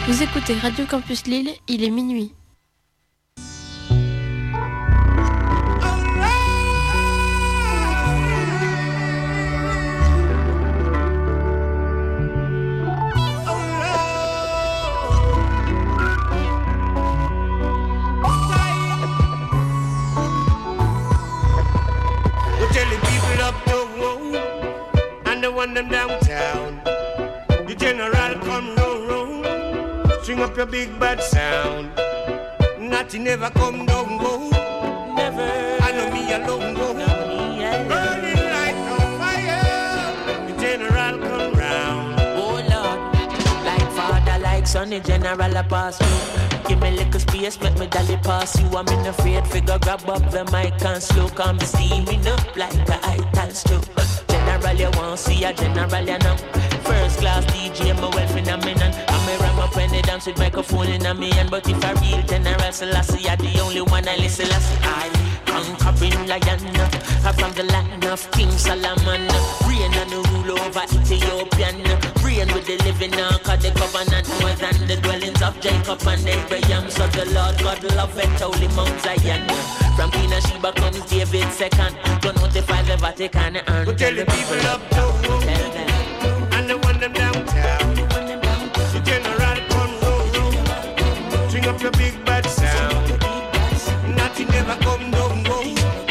Vous écoutez Radio Campus Lille, il est minuit. Want them downtown. The general come round, string up your big bad sound. Nothing ever come down, go. Never. I know me alone, go. Burning like a fire. The general come round. Oh Lord, like father, like son, the general a pass through. Give me little space, make me dolly pass you. I'm in afraid figure, grab up the mic and slow. Come steaming up like a ital stew. General, you won't see a general, you know. First class DJ, my well phenomenon. I'm a ram up when they dance with microphone in a me hand. But if a real general, Selassie, you're the only one I listen to. I conquering lion, I'm from the land of King Solomon. Reign and rule over Ethiopian. Reign with the living now, cause the covenant more than the dwellings of Jacob and Abraham. So the Lord God love it, holy Mount Zion. From Queen of Sheba comes David second. Go notify the Vatican and we'll tell the people up town, and the one them downtown. The general come round, string up your big bad sound. Nothing ever come down, go.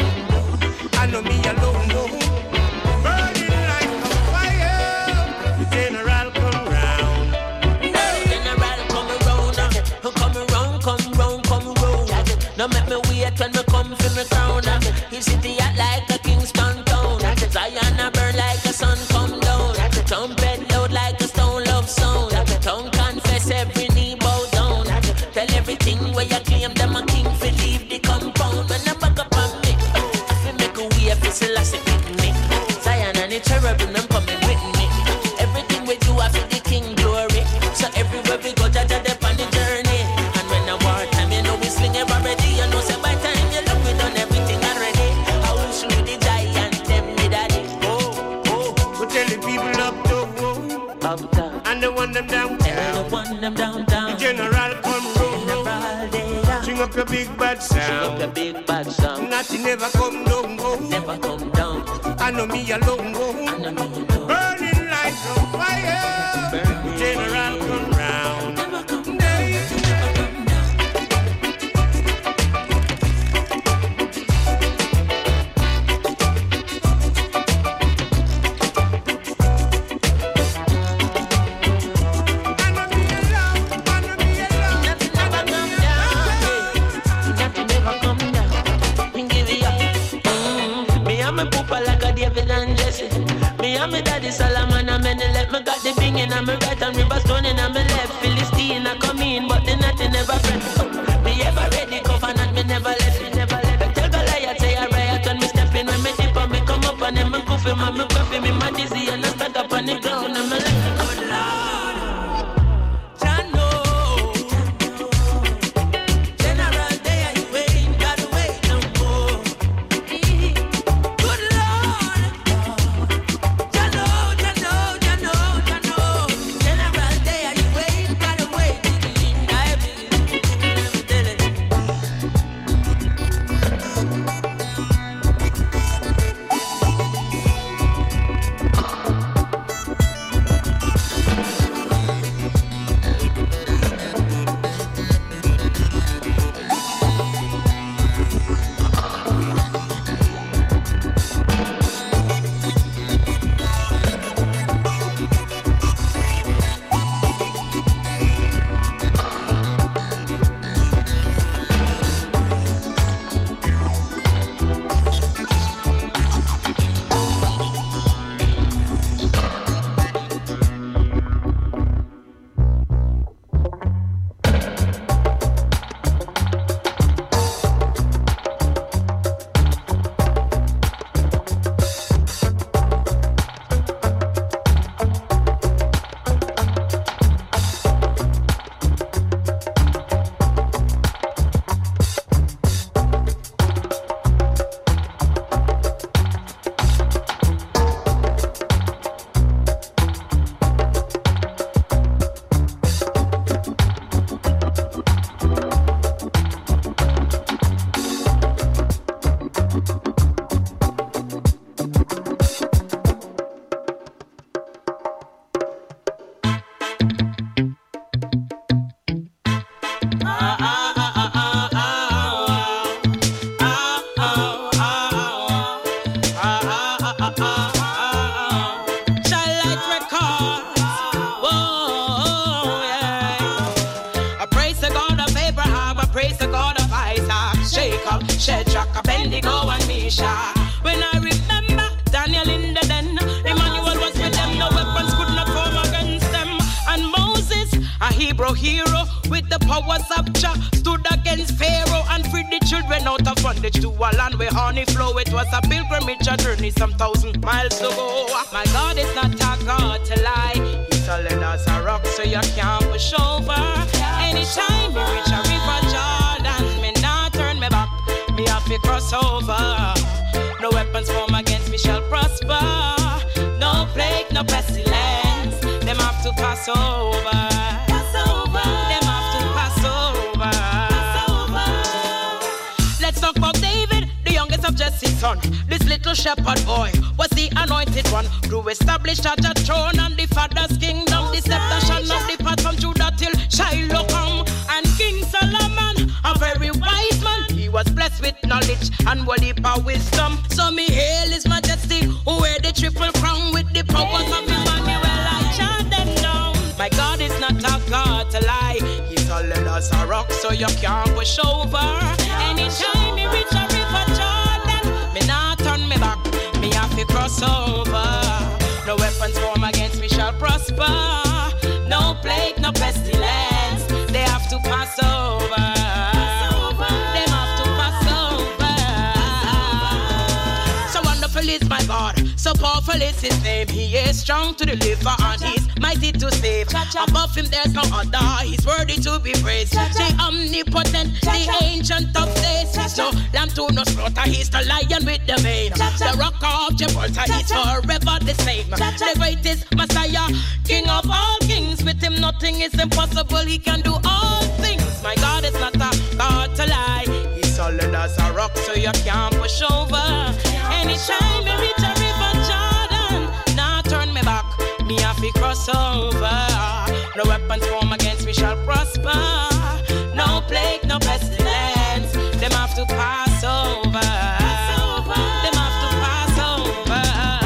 I know me alone, go. Burning like a fire. The general come round. General come around, come round. Now make me wait when me come for me crown. His city act like a Kingston town. Zion a burn like a sun come down. Trumpet loud like a stone love sound. Tongue confess every knee bow down. Tell everything where you claim them a king for leave the compound. When I back up on me, if you make a way if it's a last with me. Zion and the cherubim them coming with me. Everything we do I feel the king glory. So everywhere we go, Jaja dep on the journey. And when the war time, you know we sling it already. You know say by time you look we done everything already. How should the giant them me daddy? We'll tell the people up to and the one them downtown. The general come round, string up your big bad sound. Nothing ever come down, go. I know me alone, go. Burning like a fire. The general come round. Me daddy Solomon and many let me got the bing in my right and river stone in my left. Philistine I come in but the nothing never friend. Me ever ready covenant me never left. Tell Goliath say I riot when me step in. When me dip and me come up and then me goof him and me gruff him in my dizzy and I stand up on the ground and me left. Good Lord. Shadrach, Abednego, and Meshach. When I remember Daniel in the den, Emmanuel was with them, no weapons could not form against them. And Moses, a Hebrew hero, with the powers of Jah, stood against Pharaoh and freed the children out of bondage to a land where honey flow. It was a pilgrimage, a journey some 1,000 miles to go. My God is not a God to lie. He's solid as a rock, so you can't push over. Anytime you reach a river Jordan, me not turn me back, me have to cross over. No weapons formed against me shall prosper. No plague, no pestilence, them have to pass over. Pass over. Them have to pass over. Pass over. Let's talk about David, the youngest of Jesse's son. This little shepherd boy was the anointed one to establish a throne and the father's kingdom. The scepter shall not depart from Judah till Shiloh come. And King Solomon, a very wise man, he was blessed with knowledge and will heap of wisdom. So me hail his majesty, who wear the triple crown with the powers of Emmanuel. I chant them down. My God is not a God to lie. He's solid as a rock, so you can't push over. Anytime you reach a river Jordan, me not turn me back, me have to cross over. No weapons formed against me shall prosper. No plague, no pestilence, they have to pass over. Them have to pass over. So wonderful is my God, so powerful is his name. He is strong to deliver and he's mighty to save. Above him there's no other, he's worthy to be praised. The omnipotent, the ancient of days. He's no lamb to no slaughter, he's the lion with the mane. The rock of Gibraltar, he's forever the same. The greatest Messiah, King of all kings. With him nothing is impossible, he can do all things. My God is not a God to lie. He's solid as a rock, so you can't push over. Anytime you reach a river Jordan, now turn me back, me have to cross over. No weapons formed against me shall prosper. No plague, no pestilence, them have to pass over. Them have to pass over.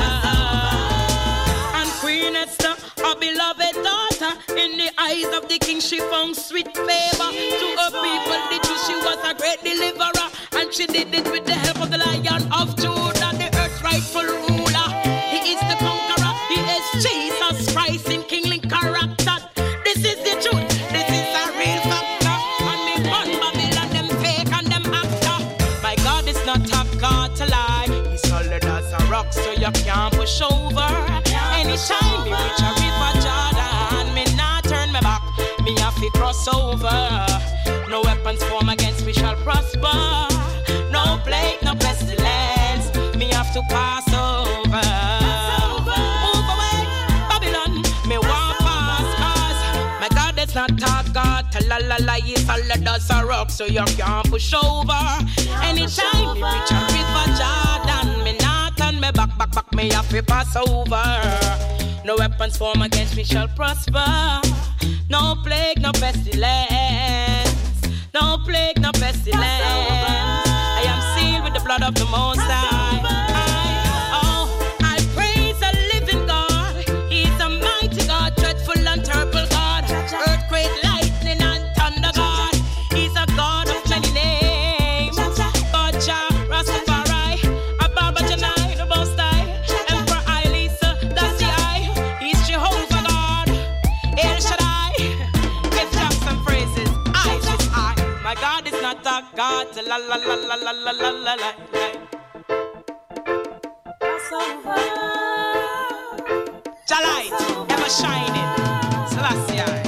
And Queen Esther, a beloved daughter, in the eyes of the king she found sweet favor. To her people the Jews she was a great deliverer, and she did it with the help of the Lion of Judah, the earth's rightful ruler. He is the conqueror, he is Jesus Christ in kingly character. This is the truth, this is a real factor. And me run Babylon, them fake and them actor. My God is not a God to lie. He's solid as a rock, so you can't push over. Anytime you reach a river Jordan, me not turn me back, me have to cross over. No weapons formed against me shall prosper. No plague, no pestilence, me have to pass over. Move away, Babylon, me walk past. Cause my God is not a God to la, he's solid as a rock, so you can't push over. Anytime you reach a river Jordan, me not turn me back, me have to pass over. No weapons formed against me shall prosper. No plague, no pestilence, no plague, no pestilence. I am sealed with the blood of the Most High. I praise the living God. He's a mighty God, dreadful and terrible God. Earthquake, lightning and thunder God. He's a God of many names. God Jah, Rastafari, Ababa Janai, the Most High, Emperor Ilisa, that's the I. He's Jehovah God, El Shaddai. Give Jah some praises. I just I. My God is not a God to la la la la la la la la la. Jah light, ever shining. Selassie.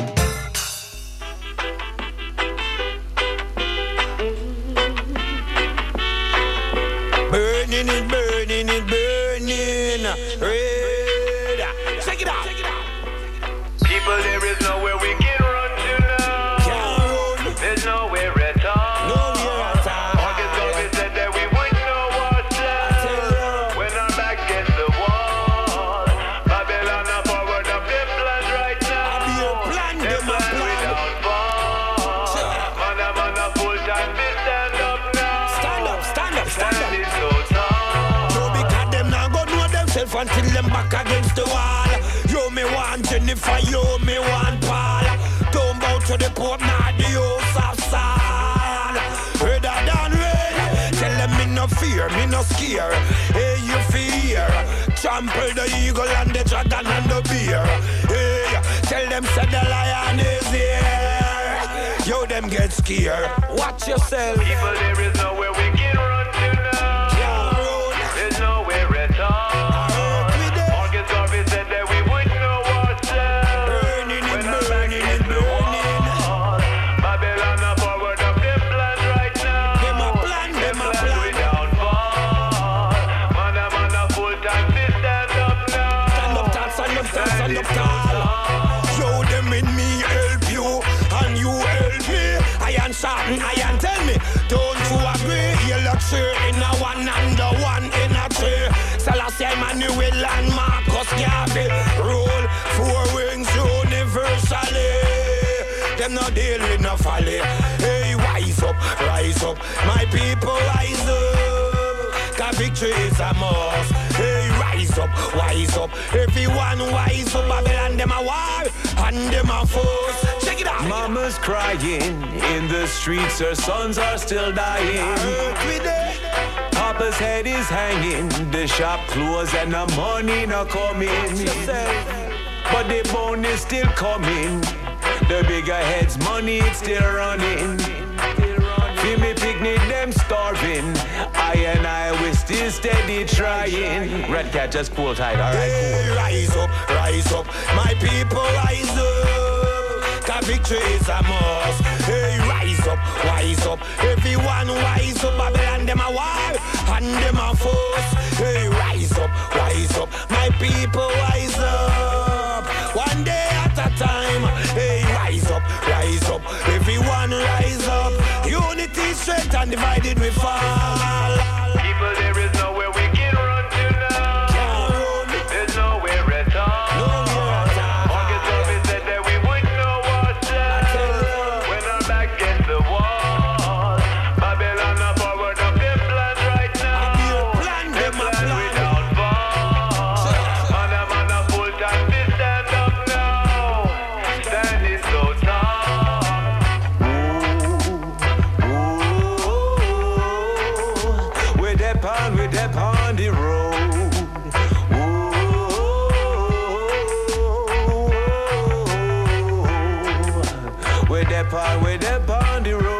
Burning it, burning it, burning red. Check it out. People, there is nowhere we can run to now. Can't run. There's nowhere at all. Nowhere at all. August always said that we wouldn't know what's left when our back against the wall. Babylon, a forward of them blood fear, me no scare. Hey, you fear. Trample the eagle and the dragon and the bear. Hey, tell them say the lion is here. Yo, them get scared. Watch yourself. People, there is nowhere we can run to now. There's nowhere at all. Marcus Garvey said that we would know what's up. When I'm back against the wall. Babylon are forward of them plan right now. Them plan we downfall. Man a full time to stand up now. Stand up tall. Show them in me help you and you help me. Iron sharpen, iron tell me. Don't you agree? You look sure in a one and the one in a three. Selassie, Emmanuel and Marcus Garvey rule 4 wings universally. Them no deal with no folly. Hey, rise up, my people rise up. Cause victory is a must. Hey, rise up, everyone wise up. Babylon them a war and them a force. Check it out. Mama's crying in the streets, her sons are still dying. Papa's head is hanging, the shop closed and the money not coming. But the bone is still coming, the bigger heads money it's still running. Feel me picnic them starving, I we still steady trying. Red Cat just pull tight, alright hey, cool. Rise up, my people rise up. Cause victory is a must. Hey, rise up, everyone wise up. Babylon them a war and them a force. Hey, rise up, my people rise up. One day at a time. Hey, rise up, everyone rise up. Unity, strength, and divided we fall. People, there is nowhere we can run to now. There's nowhere at all. Marcus Garvey said that we would know what's up. When I'm back against the wall. Babylon are forward of them plans right now. Them plans we downfall. Man a full time to stand up now. Standing so tall. We're up on the road. We're up on the road.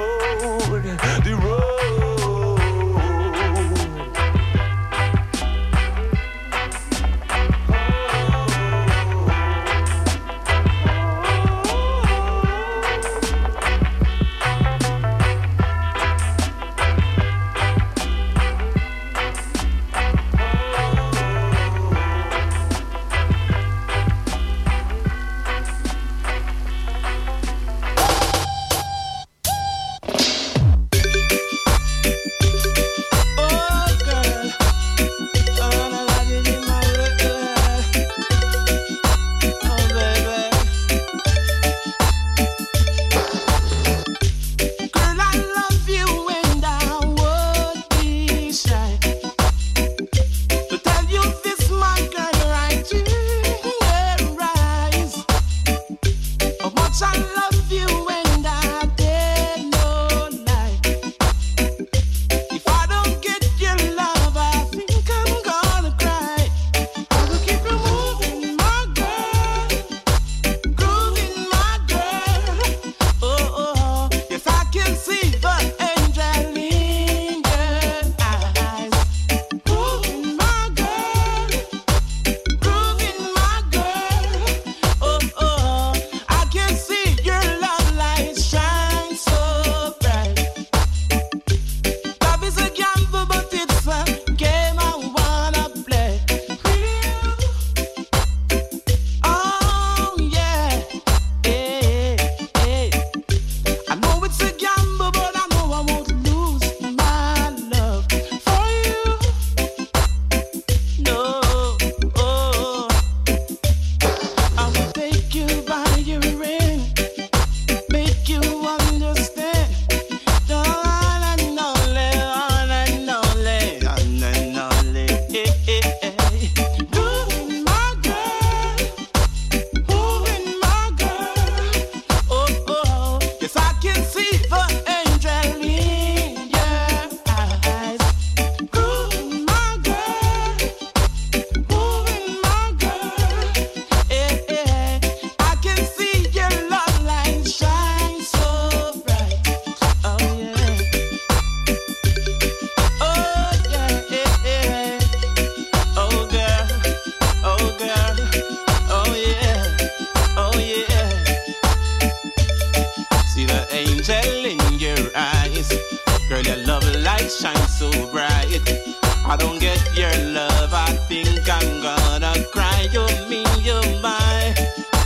the angel in your eyes. Girl, your love light shines so bright. I don't get your love, I think I'm gonna cry. You mean you're mine.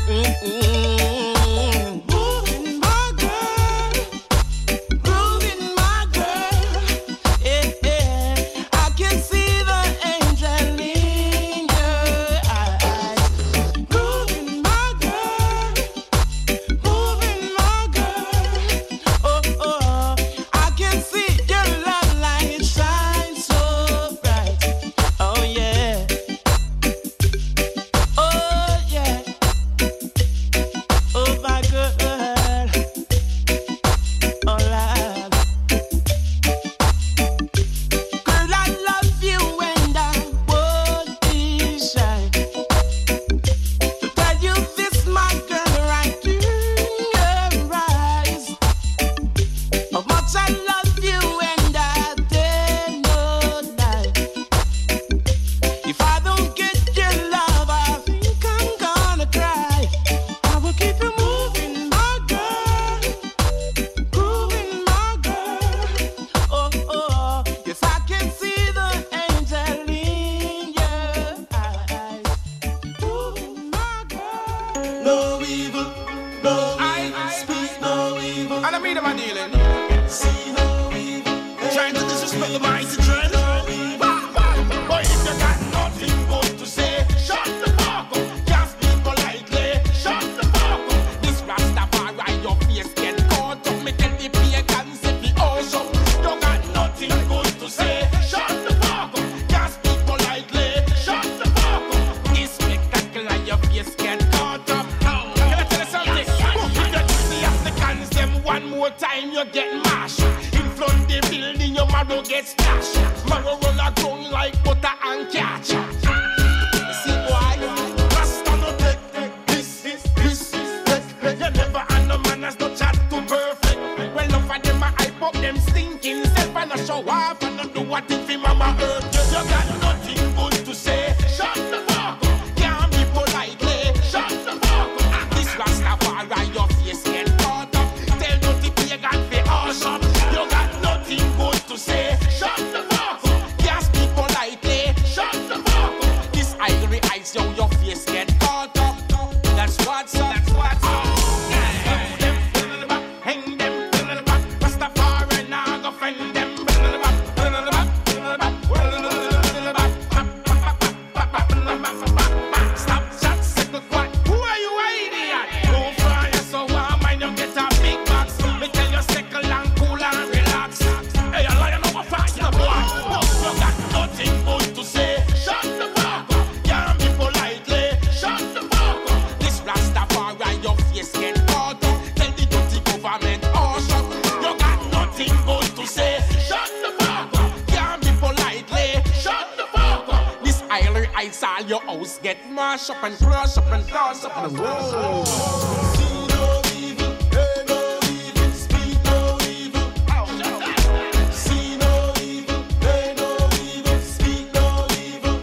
Moving my girl, grooving my girl. Yeah, yeah. I can see the angel in your eyes. Grooving my girl, moving my girl. Oh, oh, I can see your love light shine so bright. Oh, yeah. Oh, yeah. Oh, my girl. Oh, love. Girl, I love you and I won't be shy to tell you this, my girl, right in your eyes. How much I love you and I dare not lie. If I don't get your love, I think I'm gonna cry. I will keep you moving, my girl, grooving, my girl. Oh, oh, yes, I can see the angel in your eyes. Moving, my girl. No evil, no evil, speak no evil. And I mean, I'm dealing. See no evil. Trying to disrespect the mighty trend. Boy, if you got nothing good to say, shut the fuck up. Can't speak politely. Shut the fuck up. This Rastafari, your face get caught up. Me tell the pagans if the ocean. You got nothing good to say. Shut the fuck up. Can't speak politely. Shut the fuck up. This spectacular, your face get caught up. Can I tell you something? If you see the Africans them one more time, you get mashed. In front the building, your marrow gets stashed. Marrow roll around like butter and catch. See why? Rasta no take this. You never had no manners, no chat too perfect. Well, enough of them a hype up them stinking self and a show off and not do what if him mama hurt you. You got nothing good to say. Shut the fuck up. Can't be politely. Shut the fuck up. This Rastafari, your face get caught up. Tell dirty pagan fi hush up. You got nothing good to say. Shut the fuck up. Can't speak politely. Shut the fuck up. This ivory eyes, yo, your face get caught up. That's what's up. That's what's up. Hang them, hang them, Rastafari nah go friend them. Stop, shot, second quad. Who are you hiding at? Go fly, so warm, and you get a big box. Me tell you, settle and cool and relax. Hey, a lion over fire, boy. You got nothing good to say. Shut the fuck up. Can't be politely. Shut the fuck up. This Rastafari, your face get caught up. Tell the dirty government, oh, shut. You got nothing good to say. Shut the fuck up. Can't be politely. Shut the fuck up. This ivory eyes, all your house get mashed up and crush up and toss up and whoa. See no evil, hear no evil, speak no evil. See no evil, hear no evil, speak no evil.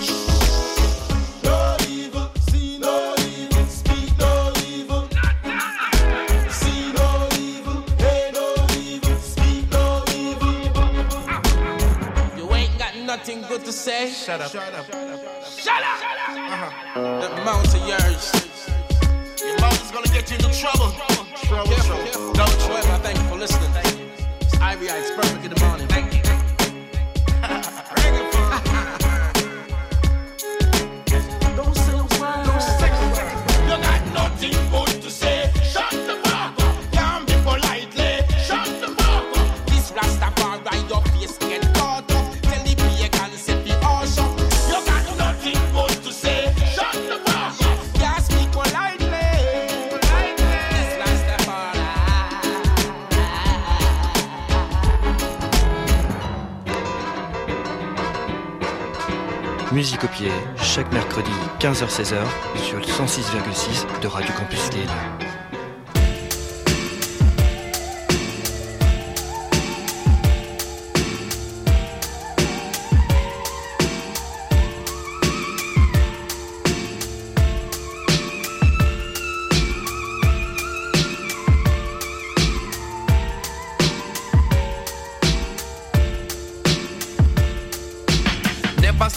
No evil, see no evil, speak no evil. See no evil, hear no evil, speak no evil. You ain't got nothing good to say. Shut up. Shut up. That mouth of yours. Your mouth is gonna get you into trouble. Careful. Don't sweat. I thank you for listening. It's Ivory Eyes, perfect in the morning. Thank you. Don't say a word. You got nothing good to say. Shut the fuck up. Can't be politely. Shut the fuck up. This Rastafari, your face get caught up. Tell the pagans if the ocean. You got nothing good to say. Shut the fuck up. Can't speak politely. This Rastafari. Musique au pied, chaque mercredi 15h-16h sur le 106,6 de Radio Campus Lille.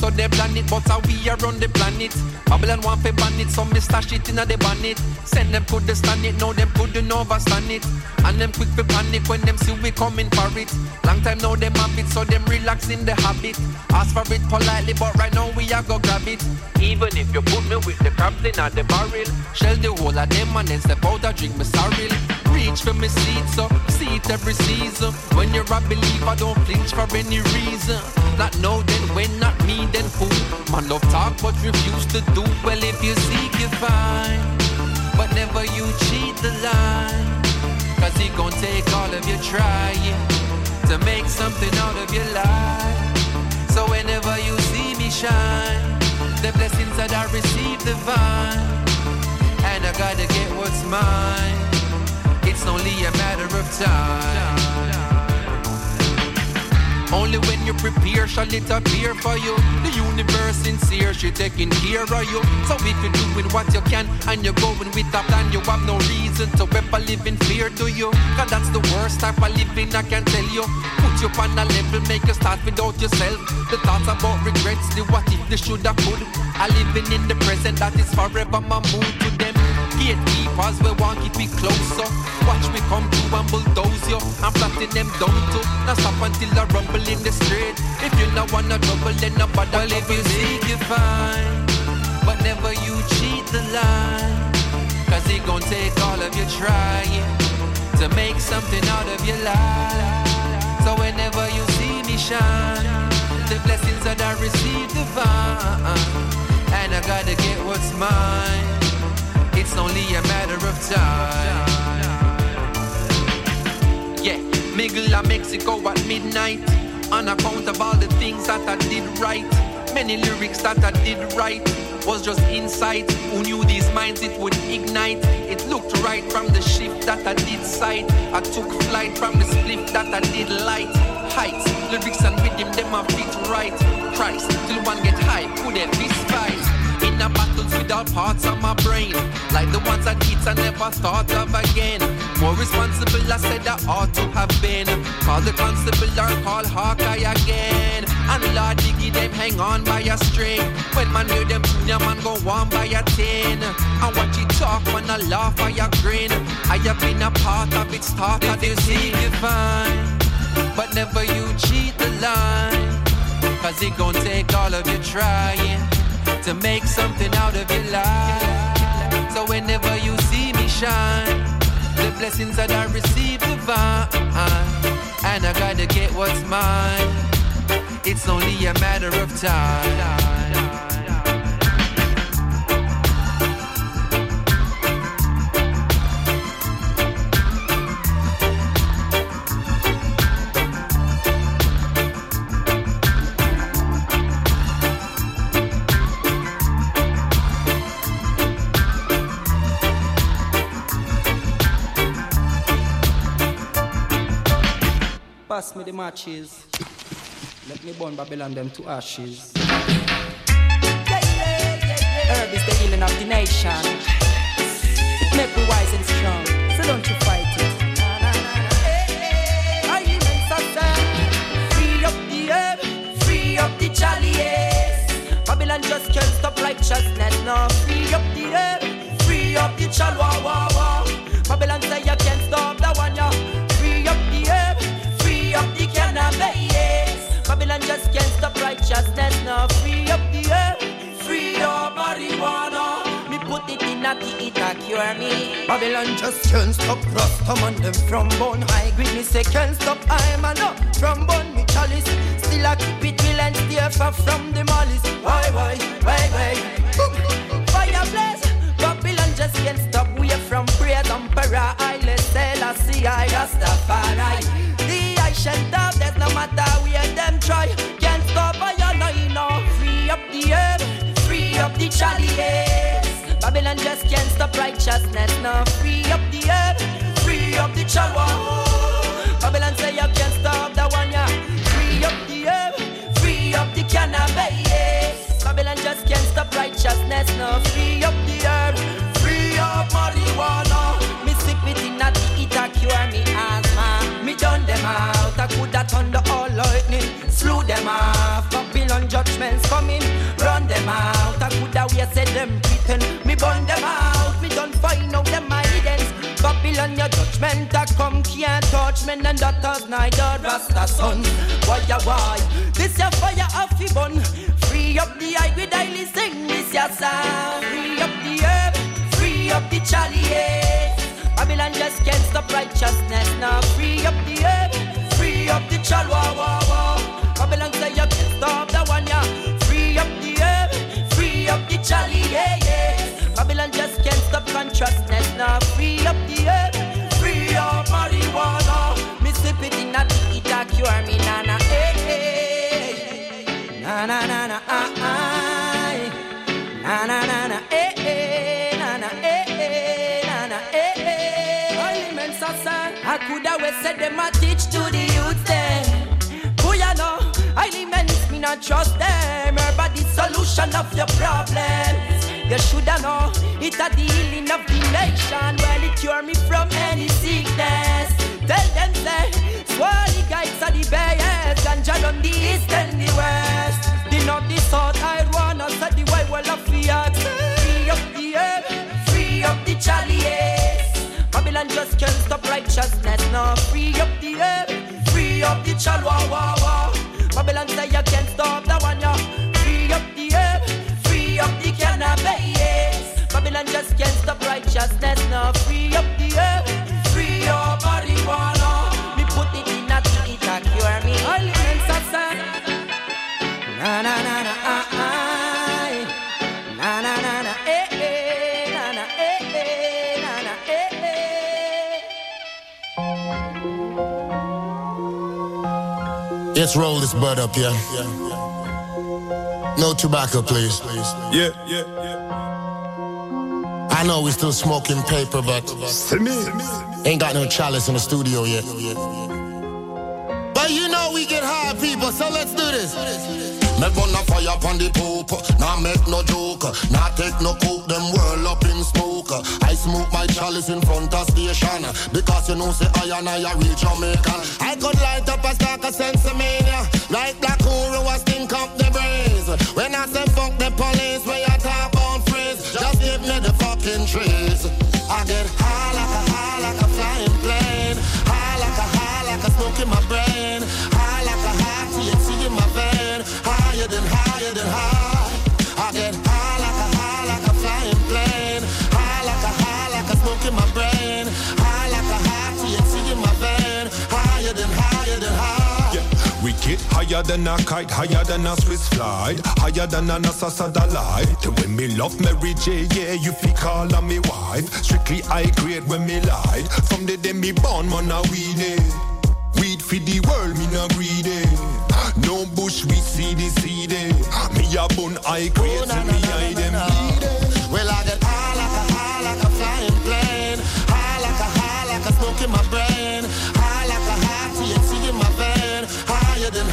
so they plan it, but how we are on the planet. Babylon want to ban it, so me stash it in the bonnet. Send them could stand it, now them couldn't overstand it. And them quick to panic when them see we coming for it. Long time now them have it, so them relax in the habit. Ask for it politely, but right now we are go grab it. Even if you put me with the crabs in the barrel, shell the whole of them and then step out and drink me sorrel. Reach for me seat, so see it every season. When you're a believer, don't flinch for any reason. Not now, then when, not me, then who? Man love talk, but refuse to do. Well, if you seek, you find, but never you cheat the line. Cause he gon' take all of your trying to make something out of your life. So whenever you see me shine, the blessings that I receive divine, and I gotta get what's mine. It's only a matter of time. Only when you prepare shall it appear for you. The universe sincere, she taking care of you. So if you're doing what you can and you're going with a plan, you have no reason to ever live in fear, do you? Cause that's the worst type of living, I can tell you. Put you on a level, make you start without yourself. The thoughts about regrets, the what if, the shoulda, could. I living in the present, that is forever my mood to them. Gatekeepers, we want keep it closer. Watch me come through and bulldoze you. I'm flattening them down too. Now stop until I rumble in the street. If you not wanna trouble, then nobody. Well, if you seek, you find, but never you cheat the line. Cause he gon' take all of your trying to make something out of your life. So whenever you see me shine, the blessings that I receive divine, and I gotta get what's mine. It's only a matter of time. Yeah, Miguel and Mexico at midnight. On account of all the things that I did right. Many lyrics that I did right was just insight. Who knew these minds it would ignite? It looked right from the shift that I did sight. I took flight from the spliff that I did light. Heights, lyrics and rhythm, them a fit right. Christ, till one get high, put a fist fight. In a battles with all parts of my brain, like the ones I did I never thought of again. More responsible I said I ought to have been. Call the constable or call Hawkeye again. And Lord Diggy them hang on by a string. When man hear them tune, your man go on by a 10. And watch it talk when I laugh or you grin. I have been a part of its start. If you see you fine, but never you cheat the line. Cause it gon' take all of your trying to make something out of your life. So whenever you see me shine, the blessings that I receive divine, and I gotta get what's mine. It's only a matter of time. Pass me the matches. Let me burn Babylon them to ashes. Herb is the healing of the nation. Make me wise and strong, so don't you fight it. Free up the herb, free up the chalice. Babylon just can't stop righteousness now. Free up the herb, free up the chalwa. Babylon say you can't stop the one ya. Free up the herb, up the cannabis. Babylon just can't stop righteousness now. Free up the earth, free up marijuana. Me put it in a tea, it a cure me. Babylon just can't stop Rasta man them from bone. High grade me say can't stop I man up from bone. Me chalice still a keep it real and stay far from the malice. Why? Fire blaze. Babylon just can't stop we from praise emperor. I let Selassie I Rastafari. There's no matter where them try. Can't stop I know. Free up the earth, free up the chalice. Babylon just can't stop righteousness now. Free up the earth, free up the chalwa. Babylon say you can't stop the one ya. Free up the earth, free up the cannabis. Babylon just can't stop righteousness now. Free up the earth, free up marijuana. Me sip it in a tea, it a cure me asthma. Me done them out, I coulda turned the all lightning, slew them off. Babylon judgments coming them pretend. Me burn them out, me don't find out them evidence. Babylon, your judgment that come can't touch men and daughters, neither Rasta son. Why? This your fire off the bun. Free up the eye with daily sing this your sound. Free up the herb, free up the chalice. Babylon just can't stop righteousness now. Free up the herb, free up the chalwa. Babylon say you can't stop the one, yeah. Free up the herb, free up the chalice. Babylon just can't stop consciousness now. Free up the herb, free up marijuana. Me sip it in a tea, it a cure me, nana, eh. Na na na na ah ah. Na na na na eh. Na na na eh. Elements of sun. I coulda well said them a teach to the youth them. Who ya know? Elements me not trust them. Everybody solution of your problems. You shoulda know it a the healing of the nation. Well it cure me from any sickness. Tell them say Swally guys are the best. And Jah on the east and the west. The north, the south, I wanna say the way well of the axe. Free up the earth, free up the chalice. Babylon just can't stop righteousness. No, free up the earth, free up the chalwa. Babylon say you can't stop the one, yo. Free up the earth, free up the cannabis. Babylon just can't stop righteousness. No, free up the earth, free up marijuana. Me put it in a tea, it a cure me. Elements of sun. Na na na na ah ah. Na na na na eh. Na na eh. Na na eh. Let's roll this bud up, yeah. No tobacco, please. Yeah. I know we still smoking paper, but ain't got no chalice in the studio yet. But you know we get high, people, so let's do this. Me gonna fire upon the poop, nah make no joke, nah take no coke, them whirl up in smoke. I smoke my chalice in front of station, because you know say I and I are real Jamaican. I could light up a stack of sensimania, like Black Uhuru was stink up the brains. When I say fuck the police, when I talk on freeze, just give me the fucking trees. I get high like a flying plane, high like a smoke in my brain, high like a high THC in my vein, higher than high. I get high like a flying plane, high like a smoke in my brain, high like a high THC in my vein, higher than high. Yeah. We get higher than a kite, higher than a Swiss flight, higher than a NASA satellite. When me love Mary J, yeah, you fi call her me wife. Strictly high grade when me lied. From the day me born, man, a weed it. Weed for the world, me not greedy. No bush, we see the seed. Me a bun high grade, and me hide them bleeding. Well, I get high like a flying plane, high like a smoke in my brain, high like a high THC in my vein, higher than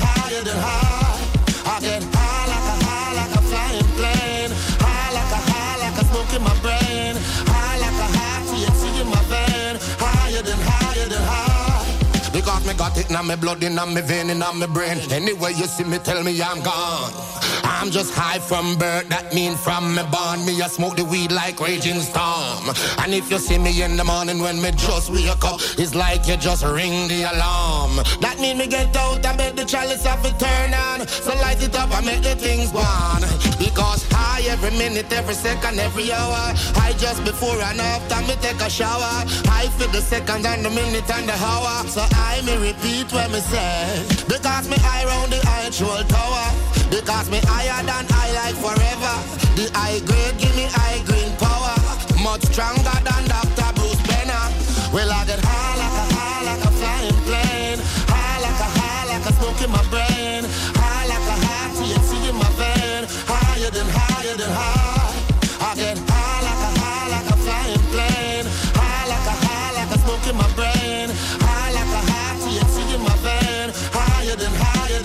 high. I get high like a flying plane, high like a smoke in my brain, high like a high THC in my vein, higher than high. Because me got it in my blood, in my vein, in my brain. Anyway you see me, tell me I'm gone. I'm just high from birth, that mean from me born. Me a smoke the weed like raging storm. And if you see me in the morning when me just wake up, it's like you just ring the alarm. That mean me get out and make the chalice have to turn on. So light it up and make the things go on. Because high every minute, every second, every hour. High just before and after me take a shower. High for the second and the minute and the hour. So I me repeat what me say. Because me high round the Eiffel Tower. Because me higher than I like forever. The high grade give me high green power. Much stronger than Dr. Bruce Banner. Well, I get high like a flying plane, high like a smoke in my brain, high like a high THC in my vein, higher than high. I get high like a flying plane, high like a smoke in my brain, high like a high THC in my vein, higher than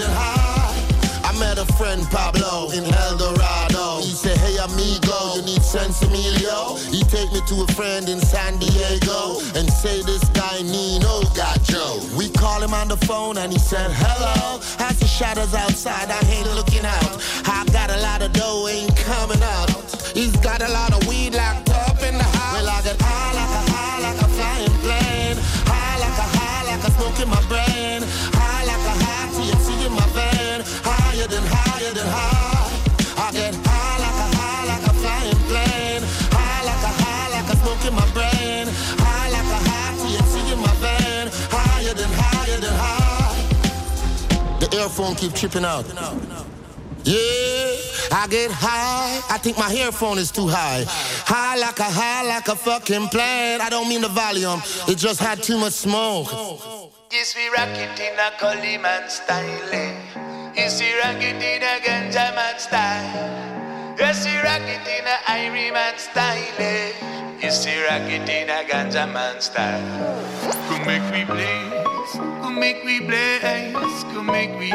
high. I met a friend Pablo in El Dorado. He said, hey amigo, you need sense Emilio. He take me to a friend in San Diego and say this guy Nino got Joe. We call him on the phone and he said, hello. As the shadows outside, I ain't looking out. I got a lot of dough, ain't coming out. He's got a lot of weed locked up in the house. Well, I get high like a flying plane. High like a smoke in my brain. High like a high THC in my vein. Higher than high. I get high like a flying plane. High like a smoke in my brain. High like a high THC in my vein. Higher than high. The earphone keep tripping out. Yeah, I get high. I think my earphone is too high. High like a fucking plane. I don't mean the volume. It just had too much smoke. Yes, we rock it in a Coleman style. Yes, we rock it in a Ganja Man style. Yes, we rock it in a Irie Man style. Yes, we rock it in a Ganja Man style. Come make we blaze. Come make we blaze. Come make we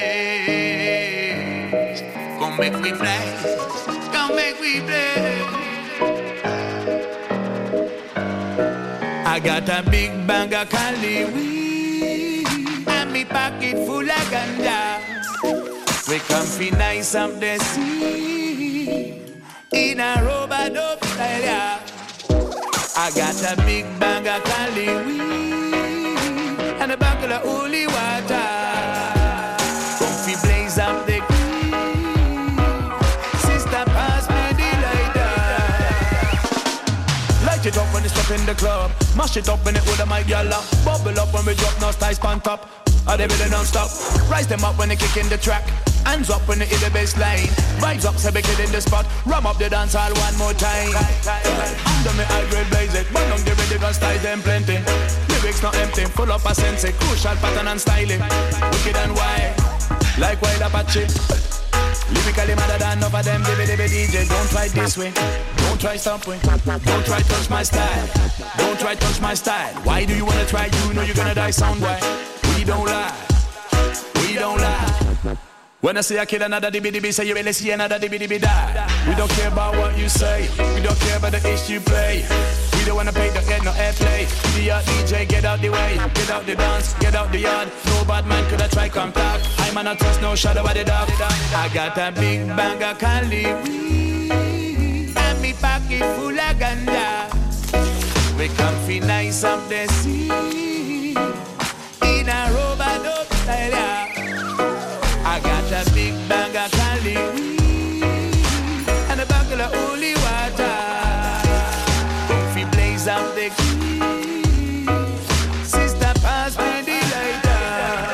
blaze. Come make we blaze. Come make we blaze. I got a big bag of Cali weed and me pocket full of ganja. We comfy nice up the sea in a rubber dub style, yeah. I got a big bag of Cali weed and a bucket of holy water. Comfy blaze up the key. Sister, pass me the lighter. Light it up when it's up in the club. Mash it up when it with a my gyal. Bubble up when we drop no ties pan top. Are they really non-stop? Rise them up when they kick in the track. Hands up when they hit the bass line. Vibes up, say we kid in the spot. Ram up the dance hall one more time. Under me high grade blaze it. Burn down the rhythm and style them plenty. Lyrics not empty, full up a sense. Crucial pattern and styling. Wicked and wild, like wild Apache. Lyrically madder than enough of them. Dibby DJ, don't try this way. Don't try stopping. Don't try touch my style. Don't try touch my style. Why do you wanna try? You know you're gonna die sound why. We don't lie. We don't lie. When I say I kill another dibby, say you really see another dibby die. We don't care about what you say. We don't care about the issue you play. We don't wanna pay the head, no airplay. The DJ, get out the way. Get out the dance, get out the yard. No bad man could I try come talk. I'm not trust no shadow of the dark. I got a big bag of Cali weed and me pocket full of ganja. We comfy nice up the sea in a rubber dub style, yeah. I got a big bag of Cali weed and a bucket of holy water. Comfy blaze up the key. Sister, pass me the lighter.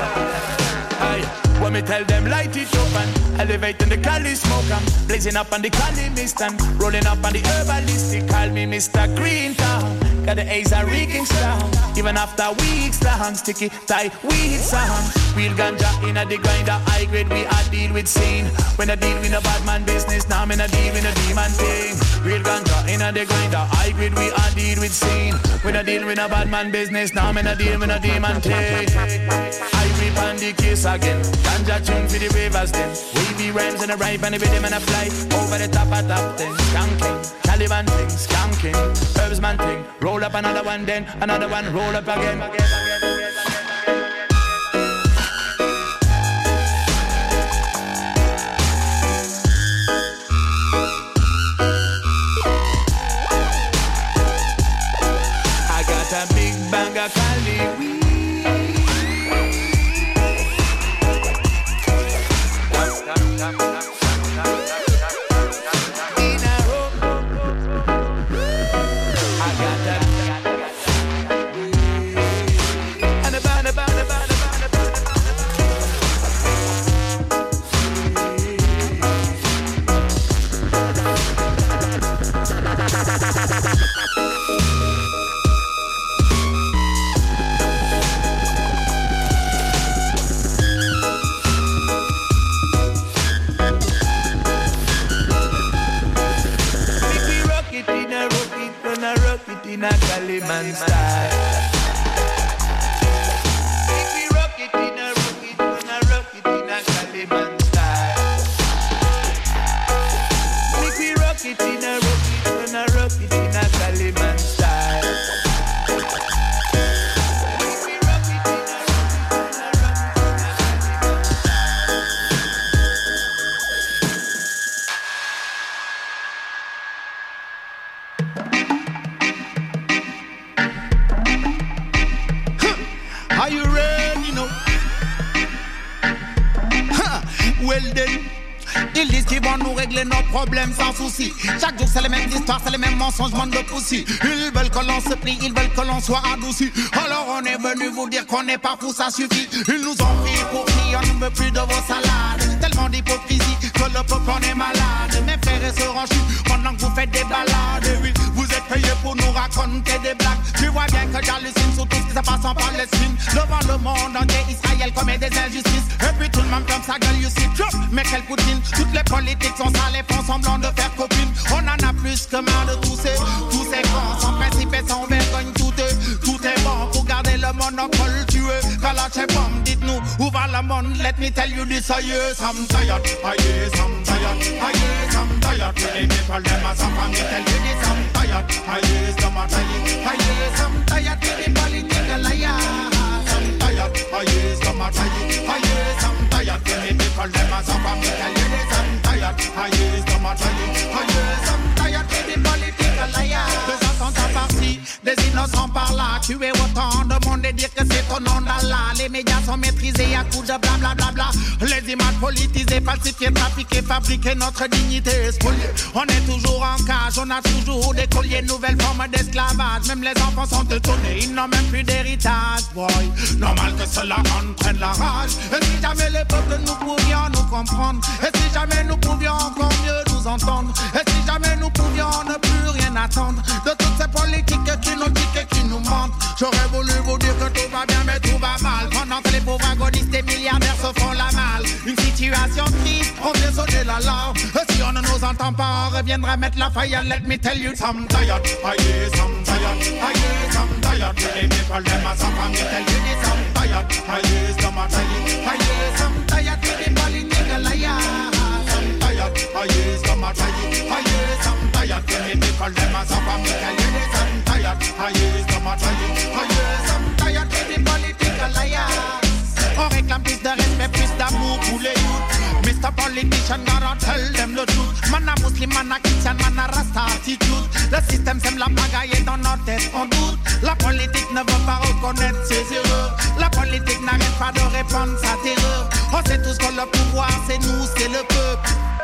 Aye, when me tell them light it up and elevate in the Cali smoke, I'm blazing up on the Cali mist and rolling up on the herbalist. They call me Mr. Green Town. Got the A's are reeking strong. Even after weeks long, sticky tie weed song. Real ganja in a the grinder, high grade we are deal with scene. When I deal with a bad man business, now I'm in a deal with a demon thing. Real ganja in a the grinder, high grade we are deal with scene. When I deal with a bad man business, now I'm in a deal with a demon thing. I rip on the case again. Ganja tune for the ravers then. Wavy rhymes and a ripe and the rhythm and a fly. Over the top of top thing. Skanking, Caliban thing, skanking. Herbs man thing. Roll up another one then, another one, roll up again. I got a big bag of Cali weed. And a Are you ready, no? Well then. Ils disent qu'ils vont nous régler nos problèmes sans souci. Chaque jour c'est les mêmes histoires, c'est les mêmes mensonges, monde de poussi. Ils veulent que l'on se plie, ils veulent que l'on soit adouci. Alors on est venu vous dire qu'on n'est pas fou, ça suffit. Ils nous ont pris pour qui, on ne veut plus de vos salades. Tellement d'hypocrisie que le peuple en est malade. Mes frères et sœurs en chute, pendant que vous faites des balades. Et oui, vous êtes payés pour nous raconter des blagues. Tu vois bien que j'hallucine sur tout ce qui se passe en Palestine. Devant le monde entier, Israël commet des injustices. Et puis tout le monde comme sa gueule, you see, mais quelle poutine. Toutes les politiques sont sales et font semblant de faire copine. On en a plus que marre de tous ces cons. Sans principe et sans vergogne, tout est bon pour garder le monopole tué. Quand la chef bombe, dites-nous où va le monde. Let me tell you this, I yes, I'm tired. I yes, I'm tired. I yes, I'm tired. Les people, them as a family, tell you this, I'm tired. I yes, I'm tired. I yes, I'm tired. Les politiques liars. I'm tired. I yes, I'm tired. I yes, I'm tired. Les people, them as a family, tell you this, I'm tired. I yes, I'm tired. I yes, I'm tired. Les politiques liars. Deux attentats par-ci, des innocents par-là. Tuer autant de monde et dire que c'est au nom d'Allah. Les médias sont maîtrisés à coups de blablabla. Les images politisées, falsifiées, trafiquées, fabriquées, notre dignité est spoliée. On est toujours en cage, on a toujours des colliers, nouvelles formes d'esclavage. Même les enfants sont étonnés, ils n'ont même plus d'héritage. Boy, normal que cela en prenne la rage. Et si jamais les peuples nous pouvions nous comprendre, et si jamais nous pouvions encore mieux nous entendre, et si jamais nous pouvions ne plus rien attendre de toutes ces politiques qui nous piquent et qui nous mentent. J'aurais voulu vous dire que tout va bien mais tout va mal. Pendant que les pauvres agonistes et milliardaires se font la malle. Une situation triste, on vient sonner l'alarme. Et si on ne nous entend pas, on reviendra mettre la faille. Let me tell you, I'm tired. I yes, I'm tired. I yes, I'm tired. Les people, them as a family, tell you this, I'm tired. I yes, I'm tired. I yes, I'm tired. Les politiques liars. I'm tired. I yes, I'm tired. I yes, I'm tired. Les people, them as a family, tell you this, I'm tired. I yes, I'm tired. I yes, I'm tired. Les politiques liars. On réclame plus de respect, plus d'amour pour les youths. Mr. Politician, gotta tell them the truth. Man a Muslim, man a Christian, man a Rasta attitude. Le système sème la pagaille et dans notre tête on doute. La politique ne veut pas reconnaître ses erreurs. La politique n'arrête pas de répandre sa terreur. On sait tous que le pouvoir c'est nous, c'est le peuple.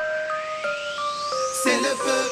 C'est le peuple.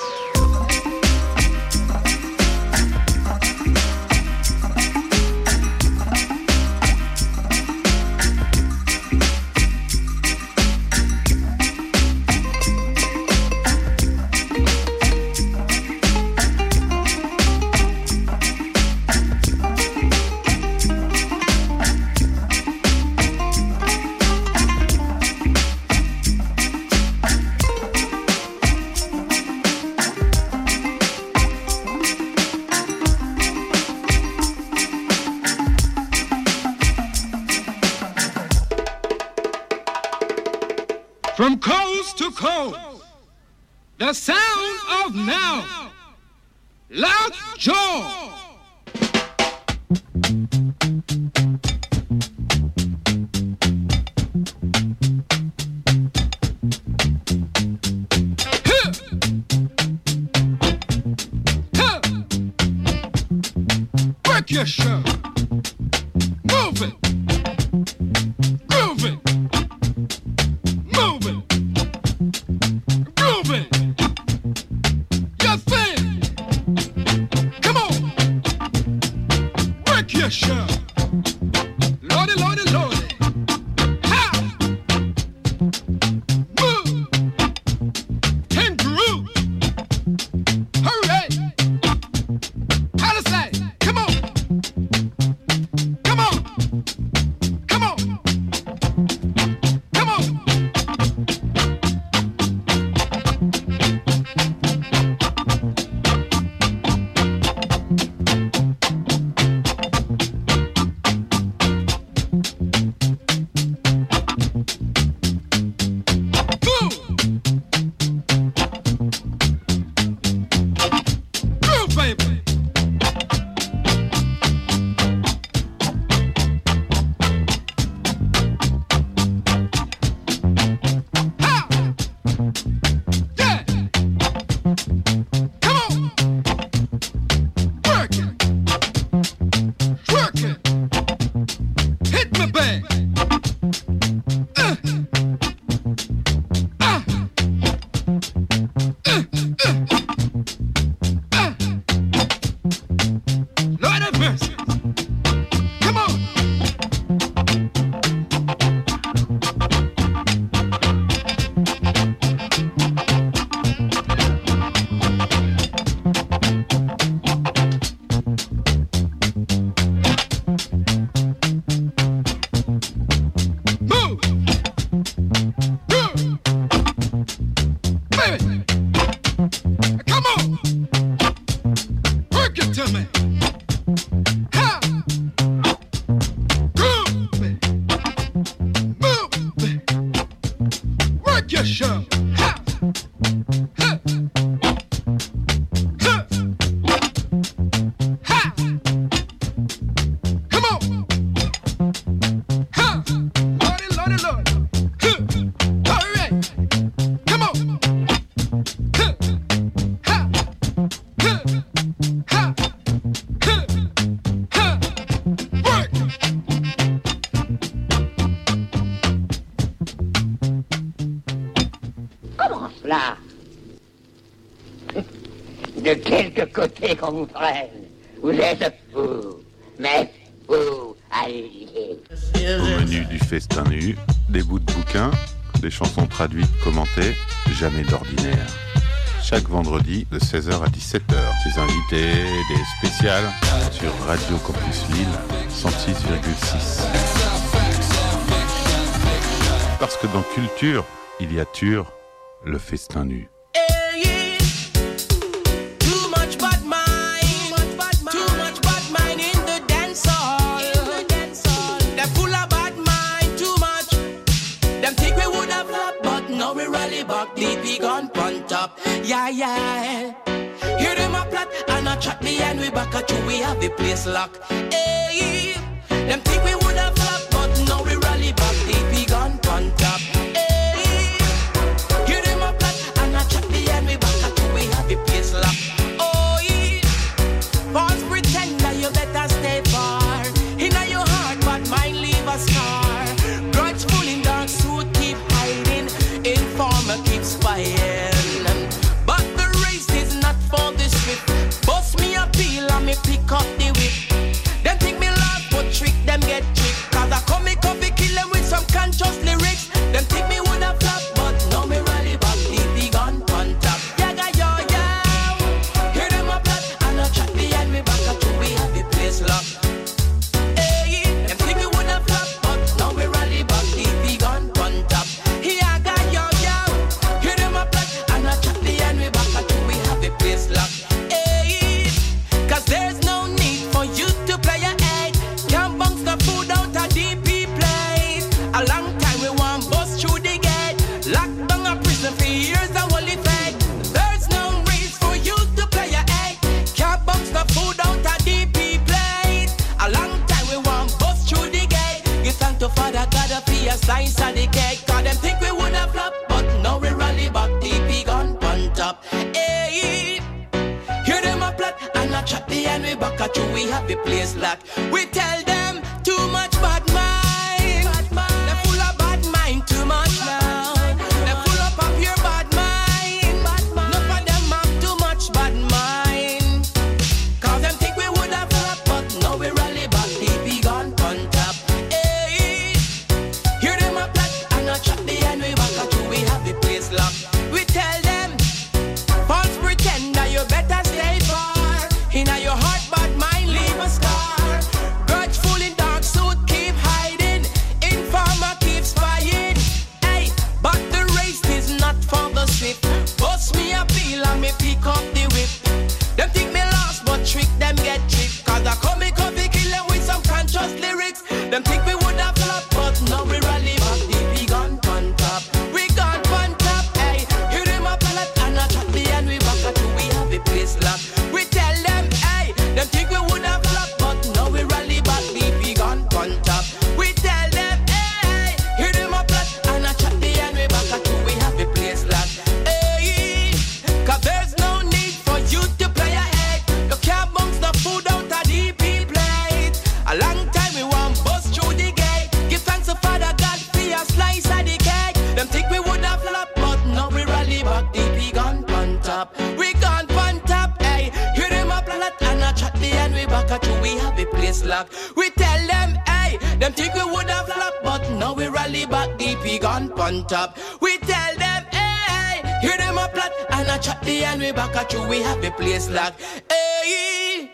From coast to coast, the sound of now, Loud Jaw. Work your show, move it, groove it. Sure. Lordy, Lordy, Lordy. How? Move. And groove. Hooray. How to say? Come on. Come on. Come on. Come on. de côté qu'on vous prenne. Vous êtes fous, mais fous, allez-y. Au menu du festin nu, des bouts de bouquins, des chansons traduites, commentées, jamais d'ordinaire. Chaque vendredi de 16h à 17h. Des invités, des spéciales sur Radio Campus Lille 106,6. Parce que dans culture, il y a Ture, le festin nu. Yeah, yeah. Hear them a plot and a chat me and we back at you. We have the place locked. Hey, them think we would have flopped, but now we rally back. DP gone on top. Hey, hear them a plot and a chat me and we back at you. We have the place locked. Oh, yeah. False pretender, you better stay far. Inna your heart, but mine leave a scar. Grudgeful in dark suit, keep hiding. Informer keep spying. Bust me a peel and me pick up the whip. Them think me laugh but trick them get tricked. Cause I come me coffee kill them with some conscious lyrics. Them think me would have flop but now me rally back. DP gun on top. Yaga yo yo. Hear them a plot and a chat me and me back at you. We have the place locked. Hey, them think me would have flop but now me rally back. DP gun on top. Yaga yo yo. Hear them a plot and a chat me and me back at you. We have the place locked. Cause there's no need for you to play your head. Can't bounce the food out a DP plate. A long time we want bust through the gate. Locked down a prison for years and only fed. There's no reason for you to play your head. Can't bounce the food out a DP plate. A long time we want bust through the gate. Give thanks to Father God for your slice of the cake. Cause them think we would have flopped, but now we rally back. DP gun on top. Hey, hear them a plot and a chat the and we back at you. We have the place locked. We tell them too much bad mind. They're full of bad mind, too much now. They're full up of your bad mind. None of them have too much bad mind. Cause them think we would have flopped, but now we rally back. DP gun on top. Hey, hear them a plot and a chat the and we back at you. We have the place locked. We tell them false pretender, you better stay far. Inna your heart, bad mind, leave a scar. Grudgeful in dark suit, keep hiding. Informer keep spying. Hey, but the race is not for the swift. Bust me a peel and me pick up the whip. Them think me lost, but trick them get tricked. Cause I come kill them with some conscious lyrics. Them think we would have flopped, but now we rally back. DP gone on top. We gone on top. Hey, hear them a pallet and a chat me and we back at you. We have the place locked. We tell them, hey, them think we would have flopped, but now we rally back. DP gone on top. We tell them, hey, hear them a plot and a chat the and we back at you. We have the place locked. Hey, cause there's no need for you to play your head. You can't bounce the food out a DP plate. A long time we want bust through the gate. Give thanks to Father God for your slice of the cake. Them think we would have flopped, but now we rally back. DP gone on top. We gone on top. Hey, hear them a plot and a chat the and we back at you. We have the place locked. We tell them, hey, them think we would have flopped, but now we rally back. DP gone on top. We tell them, hey, hear them a plot and a chat the and we back at you. We have the place locked. Hey,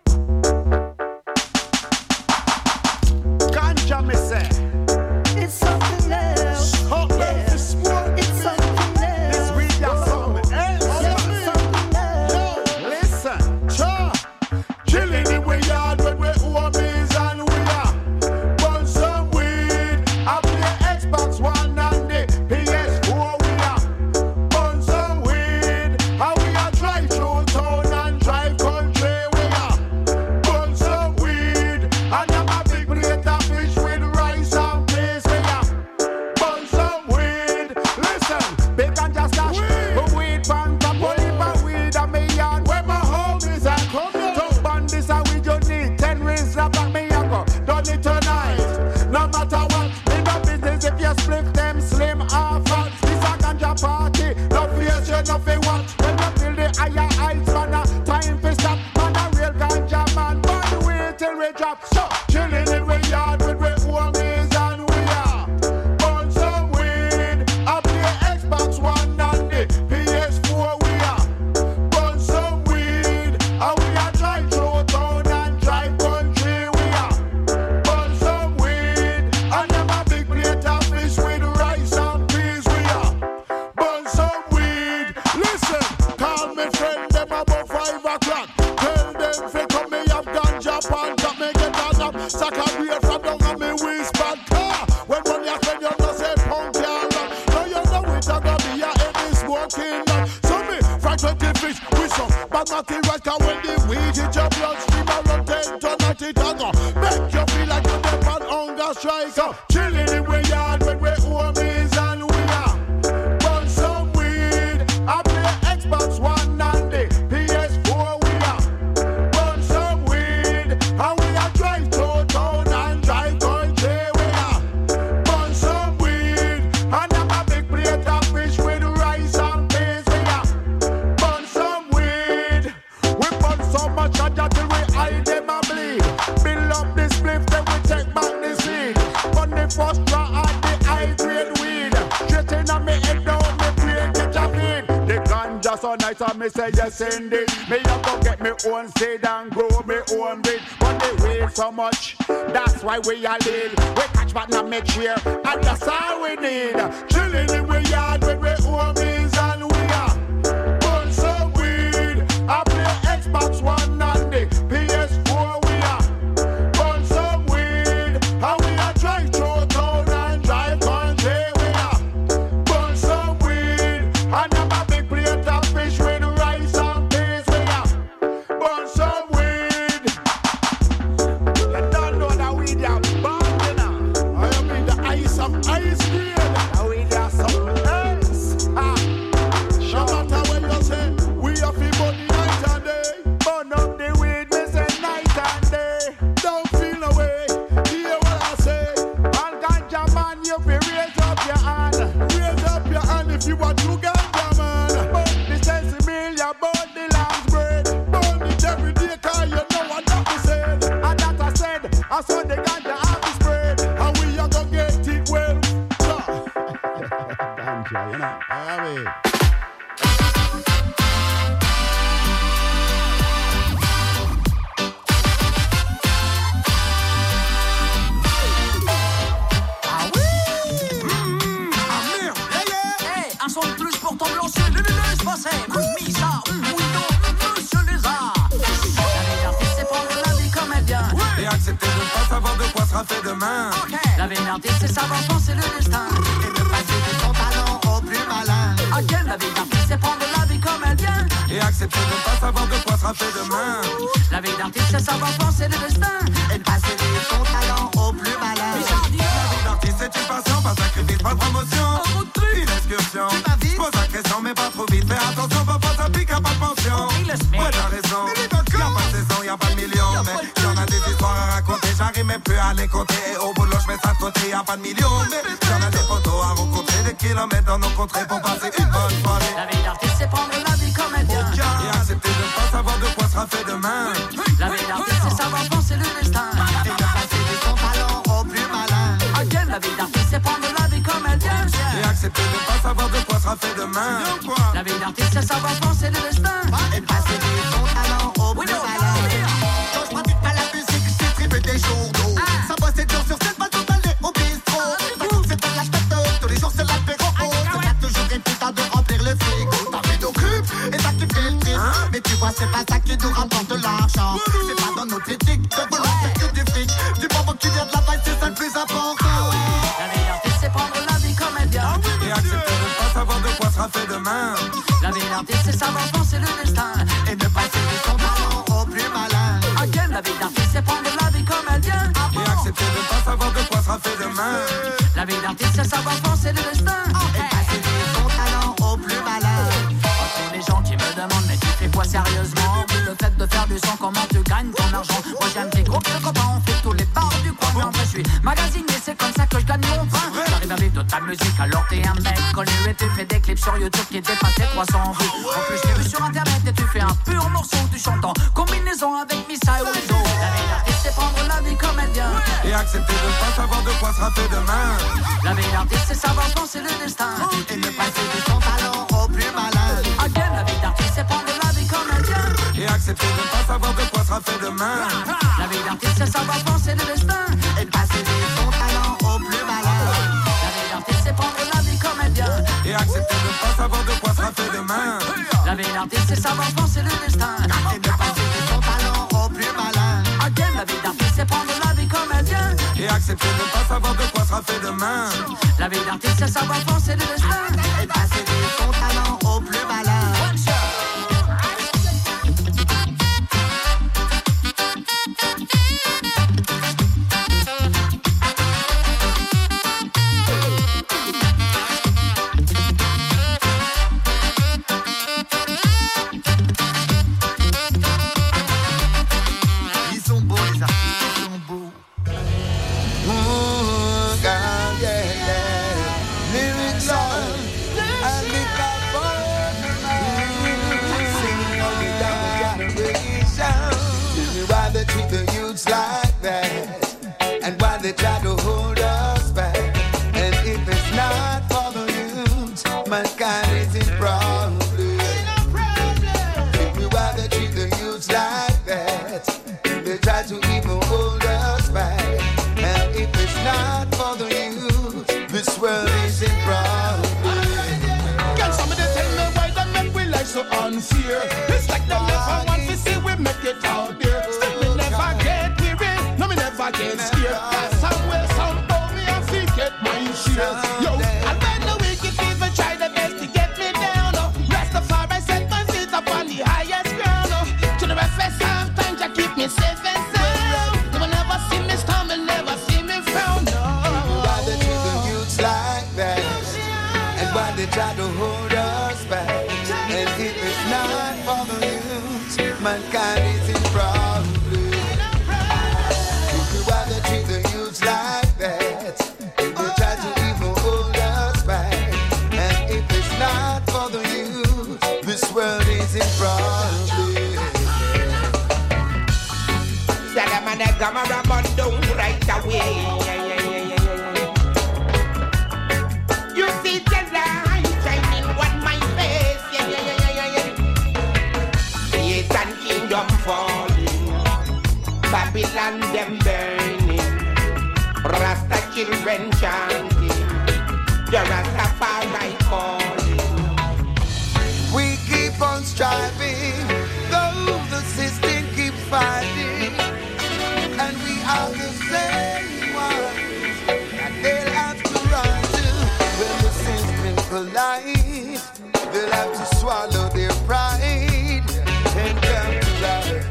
Ganja me say. It's something else. Hot yeah. It's something else. This weed got something else. Yo, listen, cha. Chilling in we yard when we homies and we are. Burn some weed. I play Xbox One and the PS4 we are. Burn some weed. How we are drive through town and drive country we are. Burn some weed. And I'm a big plate of fish with rice and peas we are. Burn some weed. Listen, big and just dash. Weed pan top, olive weed and me yard. Where my homies are coming. Top band this and we just need 10 rings up and me a go. Done it tonight. No matter what, in the business if you split them slim or fat. This a ganja party. No face you nothing watch. When you feel the higher heights man a time for at it right, cause when the weed hit your bloodstream, I run 10 ton at it, I go make you feel like you're dead on hunger strike. Chilling in we yard when we homies and we are burn some weed. I play Xbox One and the PS4 we are burn some weed. And we are drive to town and drive country we are burn some weed. And have a big plate of fish with rice and peas we are burn some weed. We burn so much ganja till we hide them and bleed. Build up this spliff then we take back the seed. Burn the first draw and the high grade weed. Straight in on me head down me brain catch a feed. The ganja so nice and me say yes indeed. Me a go get me own seed and grow me own breed. But they weed so much, that's why we a lead. We catch back and make cheer, and that's all we need. Chilling in we yard with we homies and we are burn some weed. I play Xbox One and the PS4 we are burn some weed. And we are drive through town and drive country we are burn some weed. And have a big plate of fish with rice and peas we are burn some weed. You don't know that weed are bad, you know. I mean the ice of ice cream. That weed are something else. No matter what you say, we have to burn the night and day. Burn up the weed, me say night and day. Don't feel no way, hear what I say. All ganja man, you fi raise up your hand. Raise up your hand if you want to ganja man. Burn the sensimilia, burn the lamb's bread. Burn it every day, cause you know what that we said. And that I said, I saw the ganja have the spread. And we are gonna get it well. Ganja, you know. I mean. Hey, un son de plus pour t'ambiancer, le passé, Misa, Mouino, Monsieur Lézard. La vie d'artiste, c'est prendre la vie comme elle vient. Et accepter de ne pas savoir de quoi sera fait demain. La vie d'artiste, c'est savoir penser le destin. Et de passer de son talent au plus malin. Ok, la vie d'artiste, c'est prendre la vie comme elle vient. Et accepter de ne pas savoir de quoi sera fait demain. La vie d'artiste, c'est savoir penser le destin. Et de passer de son talent au plus malin. La vie d'artiste, c'est une passion, pas sacrifice, pas de promotion. Une excursion. Je pose la question, mais pas trop vite. Fais attention, papa, ça pique, y'a pas de pension. Ouais, t'as raison. Y'a pas de saison, y'a pas de millions. Mais y'en a des histoires à raconter, j'arrive même plus à les compter. Et au boulot, je mets ça de côté, y'a pas de millions. Mais y'en a des photos à rencontrer, des kilomètres dans nos contrées pour passer une bonne soirée. La vie d'artiste, c'est prendre la vie comme elle vient. Et accepter de ne pas savoir de quoi sera fait demain. La vie d'artiste, c'est savoir penser le destin. Et de passer de son talent au plus malin. Ok, la vie d'artiste, c'est prendre la vie comme elle vient. Et accepter de ne pas savoir de quoi sera fait demain. La vie d'artiste, c'est savoir penser le destin. Et de passer de son talent au plus malin. Quand je pratique pas la musique, j'ai trippé des journaux. Ça bosse 7 jours sur 7, pas tout aller au bistrot. C'est pas de la ch'patote, tous les jours c'est l'apéro. Ça va toujours une putain de remplir le frigo. Ta vie d'occupe et ça qui fait le triste. Mais tu vois, c'est pas ça qui nous rapporte de l'argent. C'est pas dans notre éthique de vouloir faire que du fric. Du moment que tu viens de la vaille, c'est ça le plus important. La vie d'artiste, c'est prendre la vie comme elle vient. Et accepter de ne pas savoir de quoi sera fait demain. La vie d'artiste, c'est savoir penser le destin. Et de passer de son talent au plus malin. Ok, la vie d'artiste, c'est prendre la vie comme elle vient. Et accepter de ne pas savoir de quoi sera fait demain. La vie d'artiste, c'est savoir penser le destin. Et passer de son talent au plus malin. Tous les gens qui me demandent, mais tu fais quoi sérieusement? Oui, le fait de faire du son, comment tu gagnes ton argent? Moi j'aime tes groupes de copains, on fait tous les bars du coin. Mais en vrai, je suis magasinier, c'est comme ça que je gagne mon pain. J'arrive à vivre de ta musique, alors t'es un mec connu. Et tu fais des clips sur YouTube qui dépassent les 300 vues. En plus, je l'ai vu sur internet et tu fais un pur morceau. Tu chantes en combinaison avec Missa et Wezo. La vie d'artiste, c'est prendre la vie comme elle vient. Et accepter de ne pas savoir de quoi sera fait demain. La vie d'artiste, c'est savoir penser le destin. Et de passer de son talent au plus malin. Again, la vie d'artiste, c'est prendre la vie comme elle vient. Et accepter de ne pas savoir de quoi sera fait demain. La vie d'artiste, c'est savoir penser le destin. Et de passer de son talent au plus malin. La vie d'artiste, c'est prendre la vie comme elle vient. Et accepter de ne pas savoir de quoi sera fait demain. La vie d'artiste, c'est savoir penser le destin. Et de passer de son talent au plus malin. Again, la vie d'artiste, c'est prendre la vie comme elle vient. Et accepter de ne pas savoir de quoi sera fait demain. La vie d'artiste, c'est savoir penser le destin. Et de passer de son talent au plus malin. This world is in problem. Can somebody tell me why they make we life so unfair? It's like they never want to see we make it out there. Still me never get weary, no me never get scared. Cause somewhere, somehow me I feel get my share. Yo, and when the wicked people try their best to get me down, Rastafari set my feet up on the highest ground. To the best of times I keep me safe and sound. They will never see me stumble, never see me frown. No. Why they treat the youths like that? And why they try to hold us back? And if it's not for the youths, mankind is in problem. Why they treat the youths like that? And they try to even hold us back. And if it's not for the youth, this world is in problem. Tell them and they come around but don't right away. You see the light shining on my face. Satan kingdom falling, Babylon them burning, Rasta children chanting, the Rastafari calling. We keep on striving, though the system keeps fighting. And we are the same ones that they'll have to run to. When the system collide, they'll have to swallow their pride and come to us.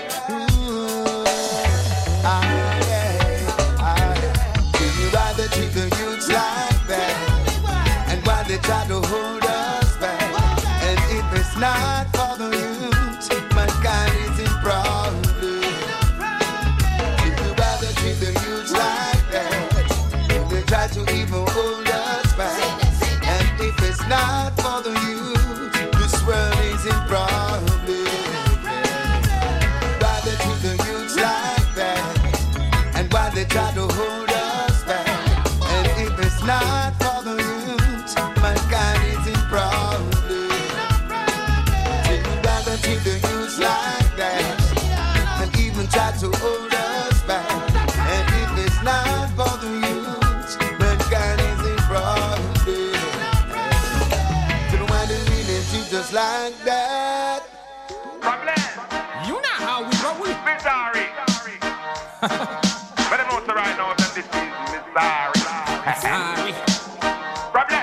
Do you rather treat the youths like that? And why they try to hold us back? And if it's not for the youths, mankind is in problem. The youths like that, they try to even hold us back. And if it's not for the youth, this world is in problem. Why they treat the youths like that, and why they try to hold us back. And if it's not for the youth, mankind is in problem. Why they treat the youths like that, and even try to hold us back. Not for the youth, mankind is in problem. Don't know why they really treat us like that. Problem. You know how we roll with Missouri. But I'm also right now that this is Missouri. Problem.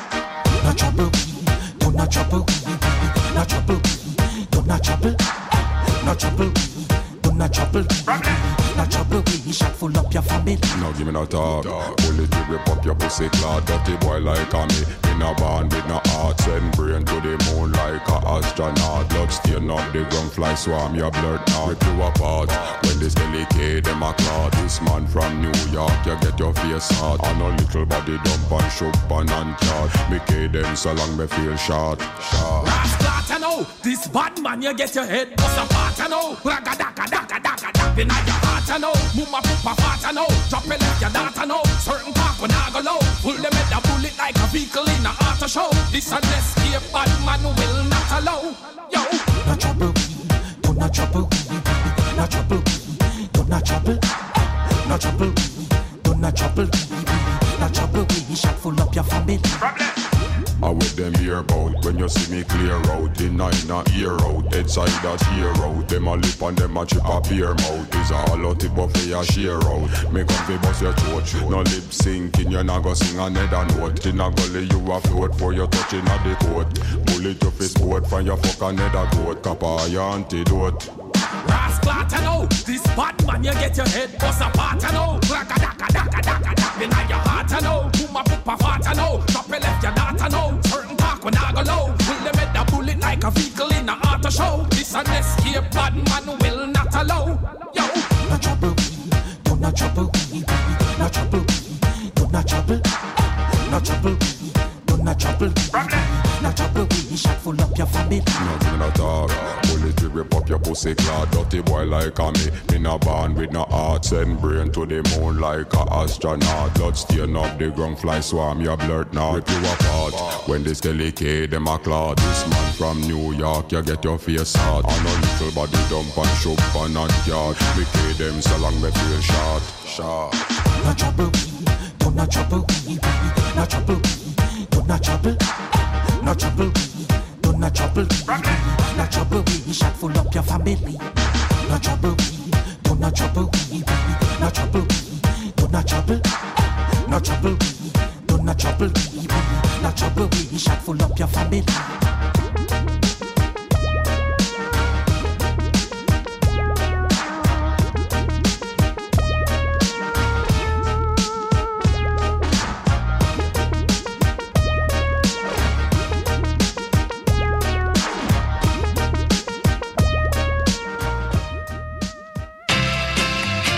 No trouble, don't no trouble. No trouble, don't no trouble. No trouble, don't no trouble. Problem. No trouble, we shot full up your family. Now give me no talk. Bullet to rip up your pussy clad. Dirty boy like a me. In a band with no heart. Send brain to the moon like a astronaut. Blood stain up the ground, fly swarm your blood now. Rip you apart. When this delicate them a claw. This man from New York, you get your face hard. And a little body dump and shook pan and chart. Me them so long me feel short. Rasclat, I know. This bad man, you get your head bust apart, I know. Raga-daga-daga-daga-daga. In your heart, I know. Muma pupa fat, I know. Drop it left your dart, I know. Certain talk when I go low. Pull them at the bullet like a vehicle in a auto show. This an escape, bad man will not allow. Yo. No trouble, don't no trouble. No trouble, don't no trouble. No trouble, don't no trouble. No trouble, we shot full up your family. I with them hear about when you see me clear out. In a ear out, head side a cheer out. Them a lip and them a chip a beer mouth. Is a hollow tip of a share out. Make come fi bust your throat. No lip syncing, you not go sing another note. In a gully you a float for your touching a the coat. Bullet your fist sport from your fuck another goat. Kappa your antidote. Rasclat, I know. This bad man, you get your head bust apart, I know. Raga-daga-daga-daga-daga. In your heart, I know. Puma pupa fat, I know. Drop it left your dart, I know. Certain talk when I go low. Pull them at the bullet like a vehicle in a auto show. This an escape, bad man will not allow. Yo. No trouble, don't no trouble. No trouble, don't no trouble. No trouble, don't no trouble. No trouble, we shot full up your family. No give me no talk. Bullet to rip up your pussy clad. Dirty boy like a me. In a band with no heart. Send brain to the moon like a astronaut. Blood stain up the ground, fly swarm your blood now. Rip you apart. When this delicate them a claw. This man from New York, you get your face hard. And a little body dump and shook pan and yard. Me K them so long me feel short. No trouble, don't no trouble. No trouble, no trouble we. Do not trouble we, no trouble we. Shot full up your family.